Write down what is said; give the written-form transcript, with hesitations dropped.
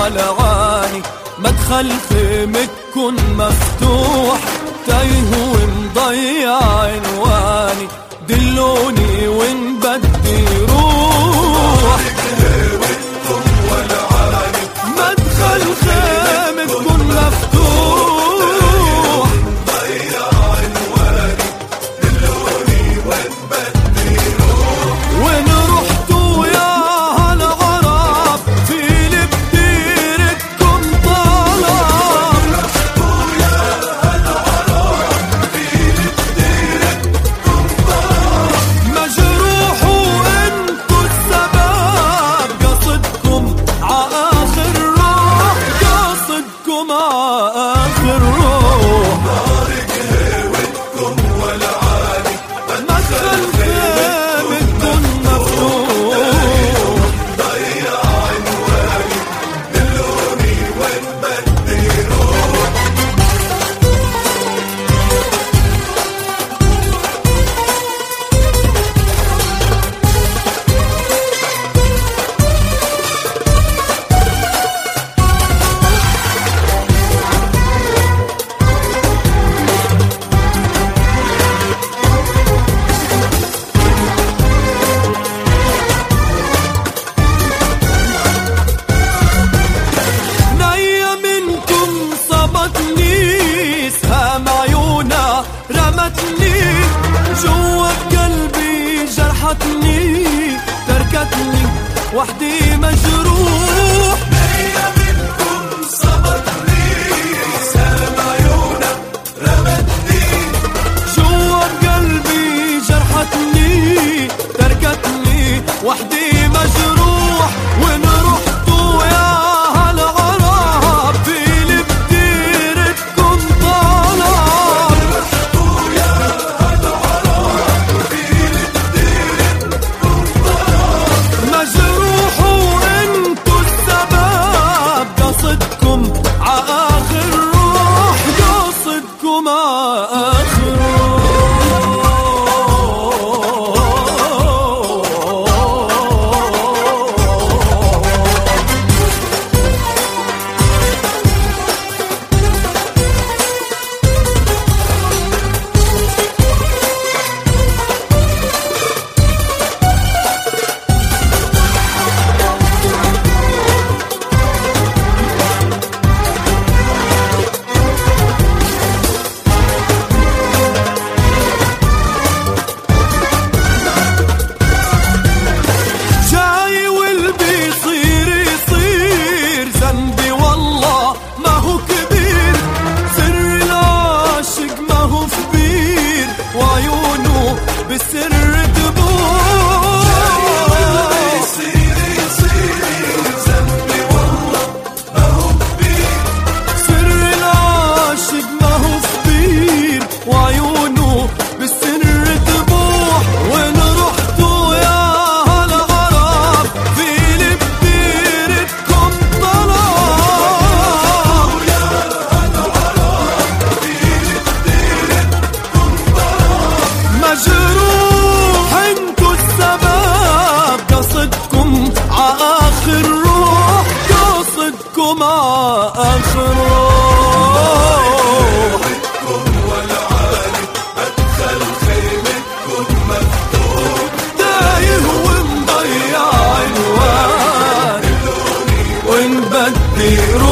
ولعاني، مدخل خيمتكن مفتوح، تايه ومضيع عنواني، دلوني وين بدي روح. مدخل خيمتكن مفتوح، ضيع عنواني، دلوني وين بدي روح. وين رحتوا يا هالغراب، في لبديرتكم طلب. رحتوا يا هالغراب، في لبديرتكم طلب. مجروح وانتوا السبب، قصدكم عآخر روح، قصدكم عآخر روح. طارق هوتكم ولعاني، مدخل خيمتكن مفتوح، ضيع عنواني، دلوني وين بدي روح. نية منكم صابتني، سهام عيونا رمتني، جوا بقلبي جرحتني، تركتني وحدي مجروح. نية منكم صابتني، سهام عيونا رمتني، جوا بقلبي جرحتني، تركتني وحدي مجروح. وين رحتوا يا هالغراب، في لبديرتكم طلب. رحتوا يا هالغراب، في لبديرتكم طلب. مجروح وانتوا السبب، قصدكم عآخر روح، قصدكم عآخر روح. جاي والبي يصير يصير، ذنبي والله ما هو كبير، سر العاشق ما هو كبير، وعيونه بالسر تبور. جاي والبي يصير يصير، ذنبي والله ما هو كبير، سر العاشق ما هو كبير، وعيونه بالسر تبوح. وين رحتوا يا هالغراب، في لبديرتكم طلب. يا هالغراب، في لبديرتكم طلب. مجروح انتوا السبب، قصدكم عآخر روح، قصدكم عآخر روح. تايه ومضيع عنوان، وين بدي روح.